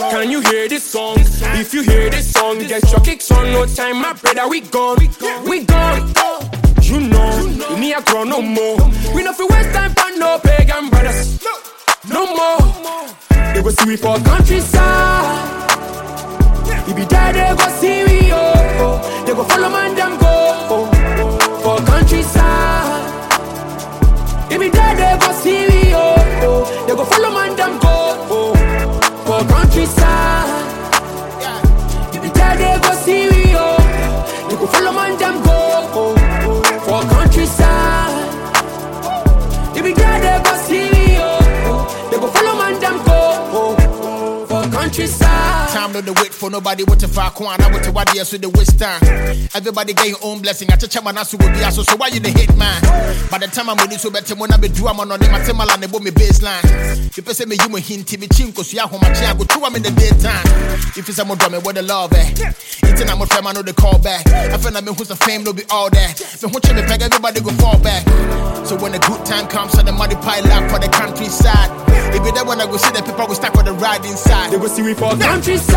Can you hear this song? If you hear this song, get your kicks on. No time, my brother, we gone. We gone. You know, we need a grow no more. We no feel waste time for no pagan brothers. No more. They go see we for countryside. If be there, they go see we, oh. They go follow man, them go, for countryside. If be there, they go see we, oh. They go follow man, them go, for countryside. If be there, they go see we, oh. They go follow man, them go, for countryside. If be there, they go see we, oh. They go follow man, them go, for countryside. Time no the wait for nobody what to far quan. I went to what years with the waste time. Everybody get your own blessing. I touch my nasu will be so why you the hate man? By the time I'm ready to better when I be do I'm on my temal and the baseline. If you say me you may hint me chinko so ya home my child go to I'm in the daytime. If it's a more drumming what the love it's an I'm a friend I know the call back. I feel like me who's the fame no be all that. Me who me peg everybody go fall back. So when the good time comes and the money pile up for the countryside. If you there when I go see the people we stack with the ride inside. They go see we for countryside.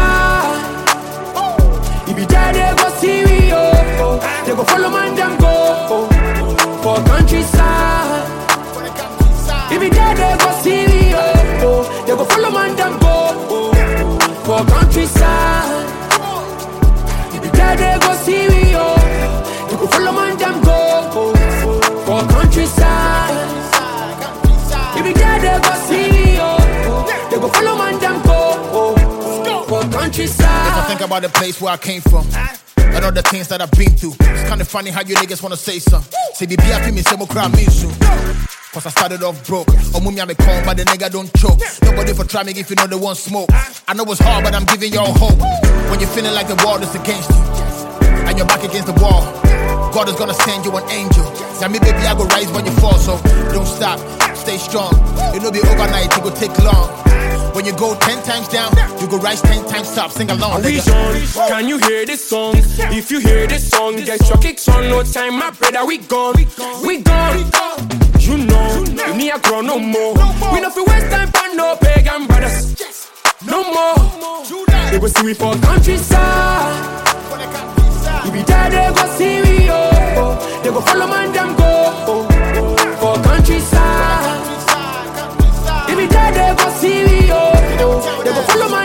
If you there, they go see we, oh. They go follow man, them go, for countryside. If you there, they go see we, oh. They go follow man, them go, for countryside. If you there, they go see we, oh. They go follow man, them go, for countryside. If you there, they go see we, oh. They go follow man, them go. Countryside. If I think about the place where I came from and all the things that I've been through, it's kinda funny how you niggas wanna say something. Say the BFP me say mo cry me soon. Cause I started off broke. Oh mummy I'm a con but the nigga don't choke. Nobody for try me if you know they want smoke. I know it's hard but I'm giving y'all hope. When you're feeling like the world is against you and you're back against the wall, God is gonna send you an angel. Say me baby I go rise when you fall, so don't stop, stay strong. It'll be overnight, it go take long. When you go 10 times down, you go rise 10 times up. Sing along. We on. Can you hear this song? If you hear this song, get your kicks on. No time, my brother, we gone. We gone. You know, we need a grow no more. We no feel waste time for no pagan brothers. No more. They go see we for countryside. If you there, they go see we, oh. They go follow man, them go, for countryside. If you there, they go see we, oh. They go follow my